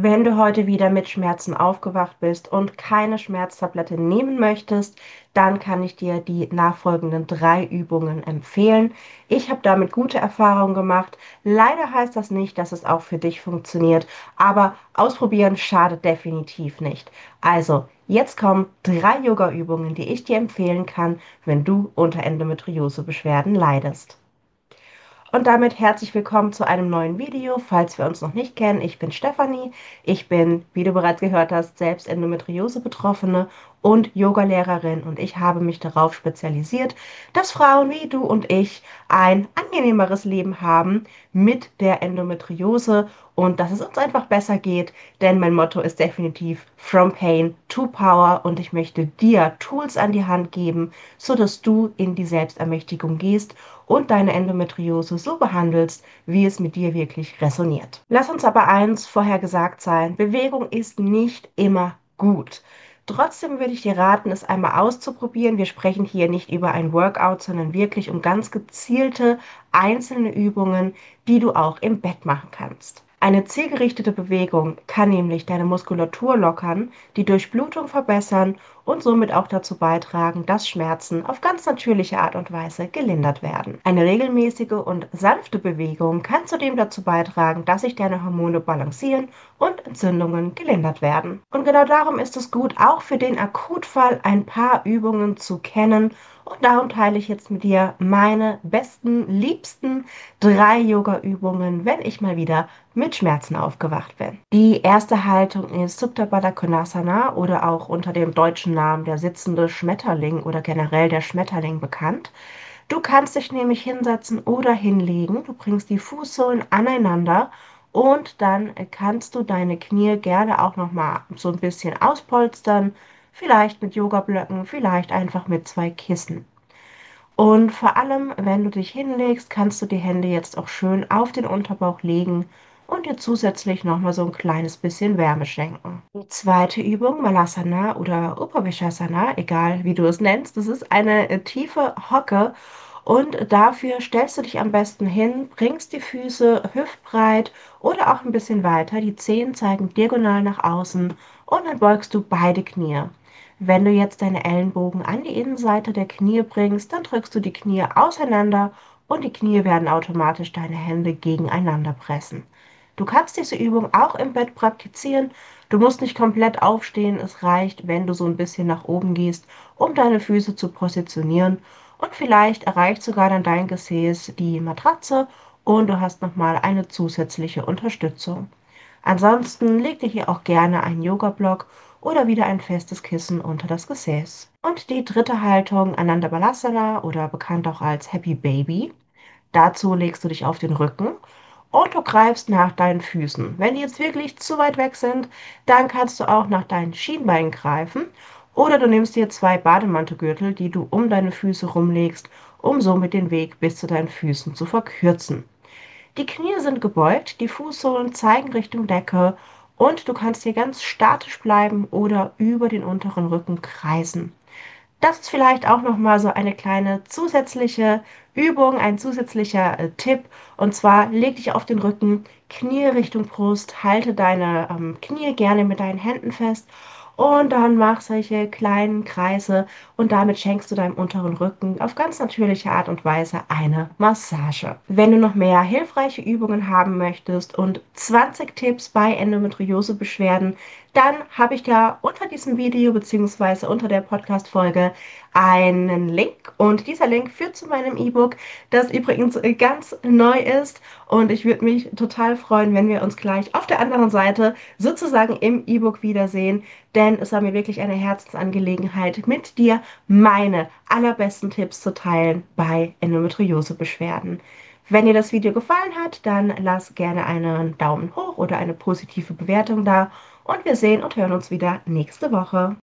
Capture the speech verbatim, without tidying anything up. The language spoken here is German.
Wenn du heute wieder mit Schmerzen aufgewacht bist und keine Schmerztablette nehmen möchtest, dann kann ich dir die nachfolgenden drei Übungen empfehlen. Ich habe damit gute Erfahrungen gemacht. Leider heißt das nicht, dass es auch für dich funktioniert, aber ausprobieren schadet definitiv nicht. Also, jetzt kommen drei Yoga-Übungen, die ich dir empfehlen kann, wenn du unter Endometriose-Beschwerden leidest. Und damit herzlich willkommen zu einem neuen Video. Falls wir uns noch nicht kennen, ich bin Stefanie. Ich bin, wie du bereits gehört hast, selbst Endometriose-Betroffene und Yogalehrerin und ich habe mich darauf spezialisiert, dass Frauen wie du und ich ein angenehmeres Leben haben mit der Endometriose und dass es uns einfach besser geht, denn mein Motto ist definitiv From Pain to Power und ich möchte dir Tools an die Hand geben, sodass du in die Selbstermächtigung gehst und deine Endometriose so behandelst, wie es mit dir wirklich resoniert. Lass uns aber eins vorher gesagt sein, Bewegung ist nicht immer gut. Trotzdem würde ich dir raten, es einmal auszuprobieren. Wir sprechen hier nicht über ein Workout, sondern wirklich um ganz gezielte einzelne Übungen, die du auch im Bett machen kannst. Eine zielgerichtete Bewegung kann nämlich deine Muskulatur lockern, die Durchblutung verbessern und somit auch dazu beitragen, dass Schmerzen auf ganz natürliche Art und Weise gelindert werden. Eine regelmäßige und sanfte Bewegung kann zudem dazu beitragen, dass sich deine Hormone balancieren und Entzündungen gelindert werden. Und genau darum ist es gut, auch für den Akutfall ein paar Übungen zu kennen. Und darum teile ich jetzt mit dir meine besten, liebsten drei Yoga-Übungen, wenn ich mal wieder mit Schmerzen aufgewacht bin. Die erste Haltung ist Supta Baddha Konasana oder auch unter dem deutschen Namen der sitzende Schmetterling oder generell der Schmetterling bekannt. Du kannst dich nämlich hinsetzen oder hinlegen. Du bringst die Fußsohlen aneinander und dann kannst du deine Knie gerne auch noch mal so ein bisschen auspolstern. Vielleicht mit Yogablöcken, vielleicht einfach mit zwei Kissen. Und vor allem, wenn du dich hinlegst, kannst du die Hände jetzt auch schön auf den Unterbauch legen und dir zusätzlich nochmal so ein kleines bisschen Wärme schenken. Die zweite Übung, Malasana oder Upavishasana, egal wie du es nennst, das ist eine äh, tiefe Hocke und dafür stellst du dich am besten hin, bringst die Füße hüftbreit oder auch ein bisschen weiter, die Zehen zeigen diagonal nach außen und dann beugst du beide Knie. Wenn du jetzt deine Ellenbogen an die Innenseite der Knie bringst, dann drückst du die Knie auseinander und die Knie werden automatisch deine Hände gegeneinander pressen. Du kannst diese Übung auch im Bett praktizieren. Du musst nicht komplett aufstehen. Es reicht, wenn du so ein bisschen nach oben gehst, um deine Füße zu positionieren. Und vielleicht erreicht sogar dann dein Gesäß die Matratze und du hast nochmal eine zusätzliche Unterstützung. Ansonsten leg dir hier auch gerne einen Yoga-Block oder wieder ein festes Kissen unter das Gesäß. Und die dritte Haltung, Ananda Balasana oder bekannt auch als Happy Baby. Dazu legst du dich auf den Rücken und du greifst nach deinen Füßen. Wenn die jetzt wirklich zu weit weg sind, dann kannst du auch nach deinen Schienbeinen greifen oder du nimmst dir zwei Bademantelgürtel, die du um deine Füße rumlegst, um somit den Weg bis zu deinen Füßen zu verkürzen. Die Knie sind gebeugt, die Fußsohlen zeigen Richtung Decke und du kannst hier ganz statisch bleiben oder über den unteren Rücken kreisen. Das ist vielleicht auch noch mal so eine kleine zusätzliche Übung, ein zusätzlicher äh, Tipp. Und zwar leg dich auf den Rücken, Knie Richtung Brust, halte deine ähm, Knie gerne mit deinen Händen fest und dann mach solche kleinen Kreise und damit schenkst du deinem unteren Rücken auf ganz natürliche Art und Weise eine Massage. Wenn du noch mehr hilfreiche Übungen haben möchtest und zwanzig Tipps bei Endometriose-Beschwerden, dann habe ich da unter diesem Video bzw. unter der Podcast-Folge einen Link und dieser Link führt zu meinem E-Book, das übrigens ganz neu ist und ich würde mich total freuen, wenn wir uns gleich auf der anderen Seite sozusagen im E-Book wiedersehen, denn es war mir wirklich eine Herzensangelegenheit, mit dir meine allerbesten Tipps zu teilen bei Endometriose-Beschwerden. Wenn dir das Video gefallen hat, dann lass gerne einen Daumen hoch oder eine positive Bewertung da und wir sehen und hören uns wieder nächste Woche.